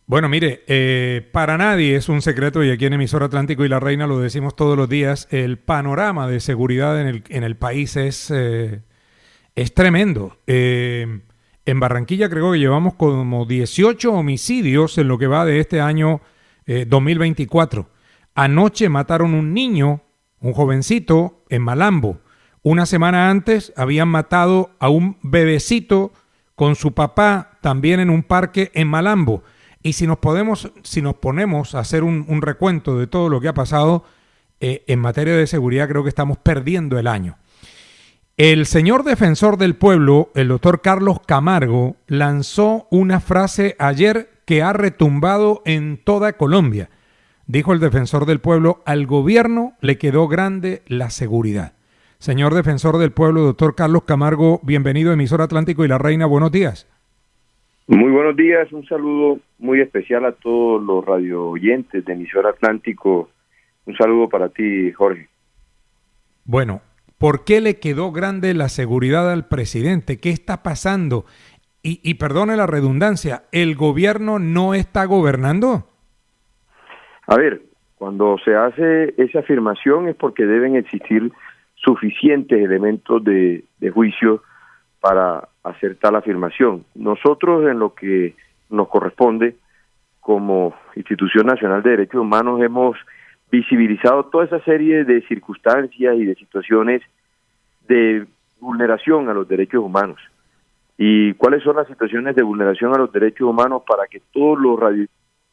Bueno, mire, para nadie es un secreto, y aquí en Emisor Atlántico y La Reina lo decimos todos los días, el panorama de seguridad en el país es tremendo. En Barranquilla creo que llevamos como 18 homicidios en lo que va de este año 2024. Anoche mataron un niño, un jovencito, en Malambo. Una semana antes habían matado a un bebecito con su papá también en un parque en Malambo. Y si nos ponemos a hacer un recuento de todo lo que ha pasado en materia de seguridad, creo que estamos perdiendo el año. El señor defensor del pueblo, el doctor Carlos Camargo, lanzó una frase ayer que ha retumbado en toda Colombia. Dijo el defensor del pueblo: al gobierno le quedó grande la seguridad. Señor defensor del pueblo, doctor Carlos Camargo, bienvenido a Emisor Atlántico y La Reina, buenos días. Muy buenos días, un saludo muy especial a todos los radio oyentes de Emisor Atlántico. Un saludo para ti, Jorge. Bueno, ¿por qué le quedó grande la seguridad al presidente? ¿Qué está pasando? Y perdone la redundancia, ¿el gobierno no está gobernando? A ver, cuando se hace esa afirmación es porque deben existir suficientes elementos de juicio para hacer tal afirmación. Nosotros, en lo que nos corresponde como Institución Nacional de Derechos Humanos, hemos visibilizado toda esa serie de circunstancias y de situaciones de vulneración a los derechos humanos. ¿Y cuáles son las situaciones de vulneración a los derechos humanos para que todos los radios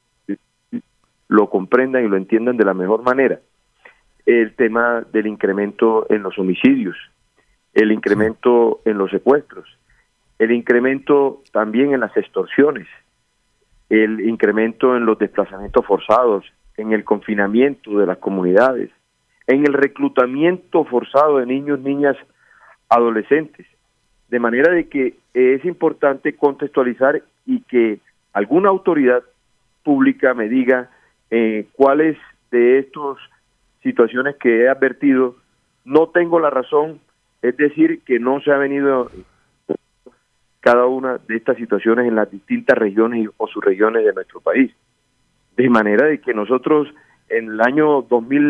lo comprendan y lo entiendan de la mejor manera? El tema del incremento en los homicidios, el incremento en los secuestros, el incremento también en las extorsiones, el incremento en los desplazamientos forzados, en el confinamiento de las comunidades, en el reclutamiento forzado de niños, niñas, adolescentes. De manera de que es importante contextualizar y que alguna autoridad pública me diga cuáles de estas situaciones que he advertido no tengo la razón, es decir, que no se ha venido cada una de estas situaciones en las distintas regiones o subregiones de nuestro país. De manera de que nosotros en el año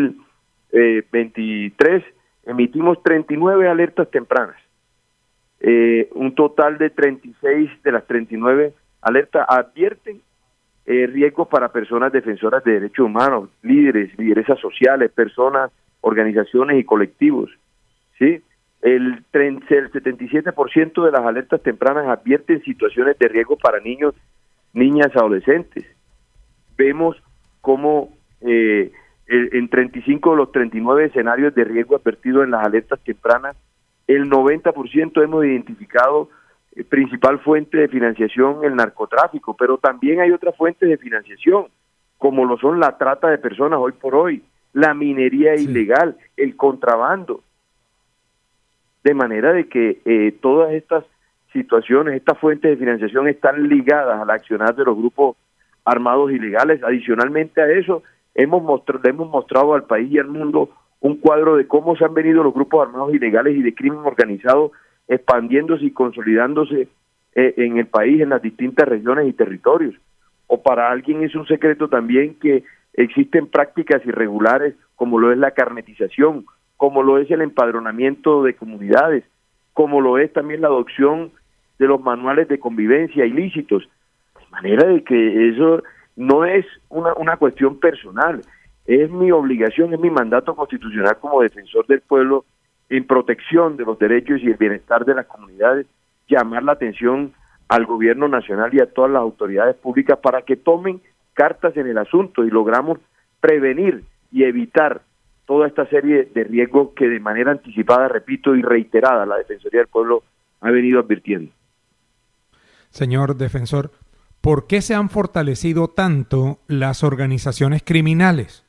2023 emitimos 39 alertas tempranas. Un total de 36 de las 39 alertas advierten riesgos para personas defensoras de derechos humanos, líderes, lideresas sociales, personas, organizaciones y colectivos. ¿Sí? El 77% de las alertas tempranas advierten situaciones de riesgo para niños, niñas, adolescentes. Vemos cómo en 35 de los 39 escenarios de riesgo advertidos en las alertas tempranas, el 90% hemos identificado principal fuente de financiación el narcotráfico, pero también hay otras fuentes de financiación, como lo son la trata de personas hoy por hoy, la minería ilegal, el contrabando. De manera de que todas estas situaciones, estas fuentes de financiación están ligadas al accionar de los grupos armados ilegales. Adicionalmente a eso, hemos mostrado al país y al mundo un cuadro de cómo se han venido los grupos armados ilegales y de crimen organizado expandiéndose y consolidándose en el país, en las distintas regiones y territorios. O para alguien es un secreto también que existen prácticas irregulares como lo es la carnetización, como lo es el empadronamiento de comunidades, como lo es también la adopción de los manuales de convivencia ilícitos. De manera de que eso no es una cuestión personal, es mi obligación, es mi mandato constitucional como defensor del pueblo en protección de los derechos y el bienestar de las comunidades, llamar la atención al gobierno nacional y a todas las autoridades públicas para que tomen cartas en el asunto y logramos prevenir y evitar toda esta serie de riesgos que de manera anticipada, repito, y reiterada la Defensoría del Pueblo ha venido advirtiendo. Señor defensor, ¿por qué se han fortalecido tanto las organizaciones criminales?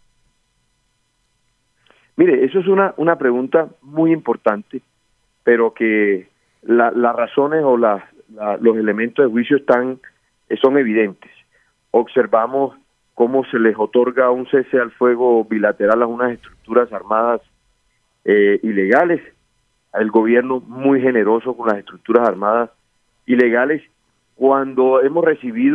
Mire, eso es una pregunta muy importante, pero que las razones o los elementos de juicio son evidentes. Observamos cómo se les otorga un cese al fuego bilateral a unas estructuras armadas ilegales, el gobierno muy generoso con las estructuras armadas ilegales, cuando hemos recibido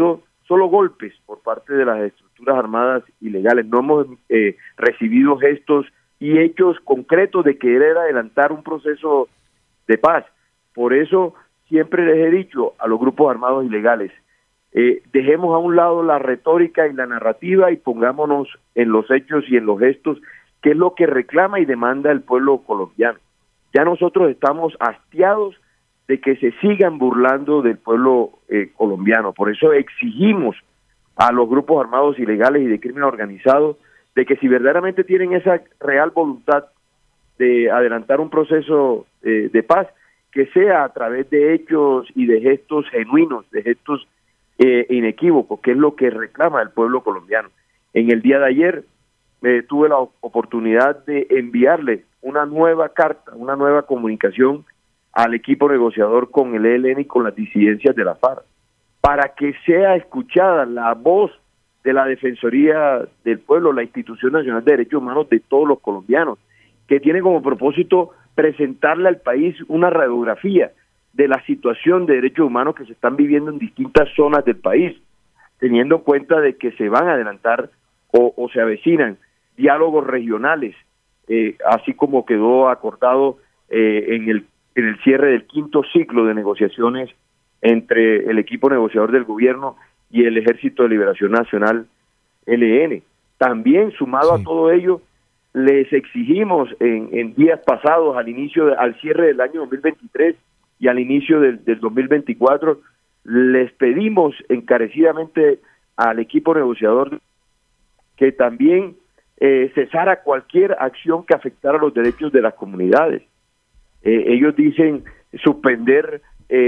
solo golpes por parte de las estructuras armadas ilegales, no hemos recibido gestos y hechos concretos de querer adelantar un proceso de paz. Por eso siempre les he dicho a los grupos armados ilegales, dejemos a un lado la retórica y la narrativa y pongámonos en los hechos y en los gestos, que es lo que reclama y demanda el pueblo colombiano. Ya nosotros estamos hastiados de que se sigan burlando del pueblo colombiano. Por eso exigimos a los grupos armados ilegales y de crimen organizado de que si verdaderamente tienen esa real voluntad de adelantar un proceso de paz, que sea a través de hechos y de gestos genuinos, de gestos inequívocos, que es lo que reclama el pueblo colombiano. En el día de ayer tuve la oportunidad de enviarle una nueva carta, una nueva comunicación al equipo negociador con el ELN y con las disidencias de la FARC, para que sea escuchada la voz de la Defensoría del Pueblo, la Institución Nacional de Derechos Humanos de todos los colombianos, que tiene como propósito presentarle al país una radiografía de la situación de derechos humanos que se están viviendo en distintas zonas del país, teniendo en cuenta de que se van a adelantar o se avecinan diálogos regionales, así como quedó acordado en el cierre del 5º ciclo de negociaciones entre el equipo negociador del gobierno y el Ejército de Liberación Nacional, ELN. También, sumado a todo ello, les exigimos en días pasados, al cierre del año 2023 y al inicio del 2024, les pedimos encarecidamente al equipo negociador que también cesara cualquier acción que afectara los derechos de las comunidades. Ellos dicen suspender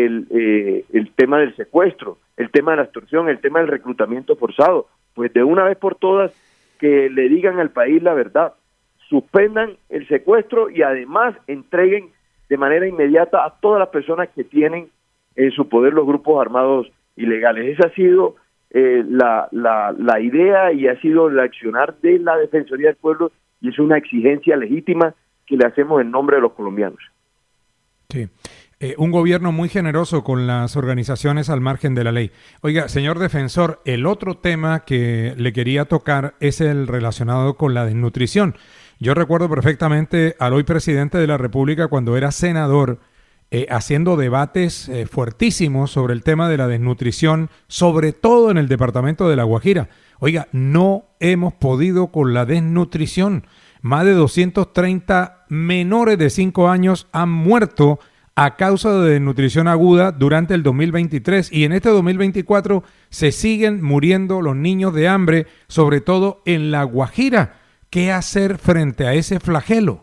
el tema del secuestro, el tema de la extorsión, el tema del reclutamiento forzado. Pues de una vez por todas que le digan al país la verdad, suspendan el secuestro y además entreguen de manera inmediata a todas las personas que tienen en su poder los grupos armados ilegales. Esa ha sido la idea y ha sido el accionar de la Defensoría del Pueblo, y es una exigencia legítima que le hacemos en nombre de los colombianos. Sí. Un gobierno muy generoso con las organizaciones al margen de la ley. Oiga, señor defensor, el otro tema que le quería tocar es el relacionado con la desnutrición. Yo recuerdo perfectamente al hoy presidente de la República cuando era senador haciendo debates fuertísimos sobre el tema de la desnutrición, sobre todo en el departamento de La Guajira. Oiga, no hemos podido con la desnutrición. Más de 230 menores de 5 años han muerto a causa de desnutrición aguda durante el 2023 y en este 2024 se siguen muriendo los niños de hambre, sobre todo en La Guajira. ¿Qué hacer frente a ese flagelo?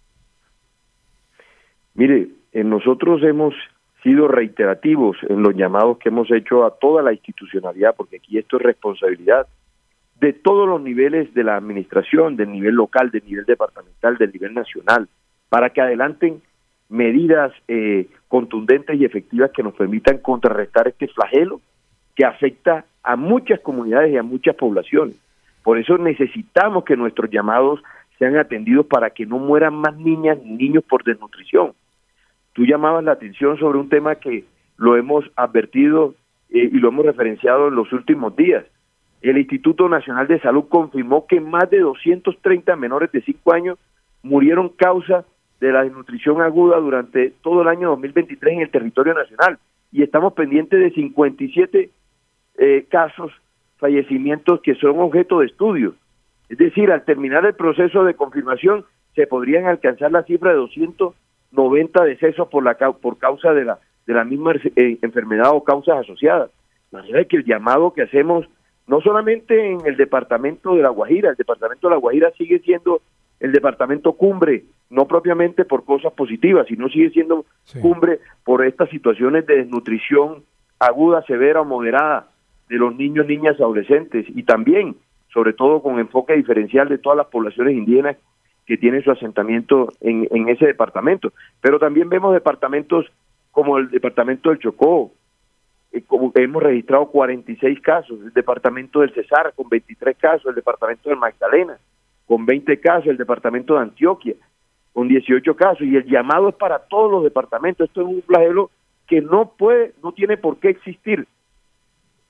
Mire, nosotros hemos sido reiterativos en los llamados que hemos hecho a toda la institucionalidad, porque aquí esto es responsabilidad de todos los niveles de la administración, del nivel local, del nivel departamental, del nivel nacional, para que adelanten medidas contundentes y efectivas que nos permitan contrarrestar este flagelo que afecta a muchas comunidades y a muchas poblaciones. Por eso necesitamos que nuestros llamados sean atendidos para que no mueran más niñas ni niños por desnutrición. Tú llamabas la atención sobre un tema que lo hemos advertido y lo hemos referenciado en los últimos días. El Instituto Nacional de Salud confirmó que más de 230 menores de 5 años murieron causa de la desnutrición aguda durante todo el año 2023 en el territorio nacional, y estamos pendientes de 57 casos, fallecimientos que son objeto de estudio. Es decir, al terminar el proceso de confirmación se podrían alcanzar la cifra de 290 decesos por causa de la misma enfermedad o causas asociadas. De manera que el llamado que hacemos, no solamente en el departamento de La Guajira, el departamento de La Guajira sigue siendo el departamento cumbre, no propiamente por cosas positivas, sino sigue siendo cumbre por estas situaciones de desnutrición aguda, severa o moderada de los niños, niñas, adolescentes, y también, sobre todo con enfoque diferencial de todas las poblaciones indígenas que tienen su asentamiento en ese departamento. Pero también vemos departamentos como el departamento del Chocó, como hemos registrado 46 casos, el departamento del Cesar con 23 casos, el departamento del Magdalena con 20 casos, el departamento de Antioquia con 18 casos, y el llamado es para todos los departamentos. Esto es un flagelo que no tiene por qué existir.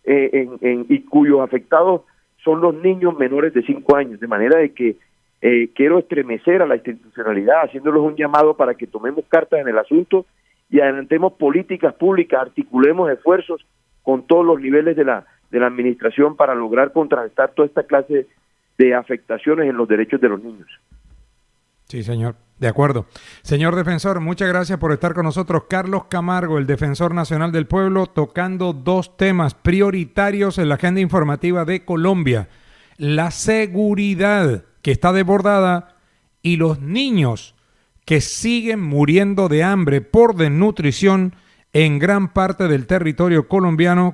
y cuyos afectados son los niños menores de 5 años, de manera de que quiero estremecer a la institucionalidad, haciéndoles un llamado para que tomemos cartas en el asunto y adelantemos políticas públicas, articulemos esfuerzos con todos los niveles de la administración para lograr contrarrestar toda esta clase de afectaciones en los derechos de los niños. Sí, señor. De acuerdo. Señor defensor, muchas gracias por estar con nosotros. Carlos Camargo, el Defensor Nacional del Pueblo, tocando dos temas prioritarios en la agenda informativa de Colombia: la seguridad, que está desbordada, y los niños que siguen muriendo de hambre por desnutrición en gran parte del territorio colombiano,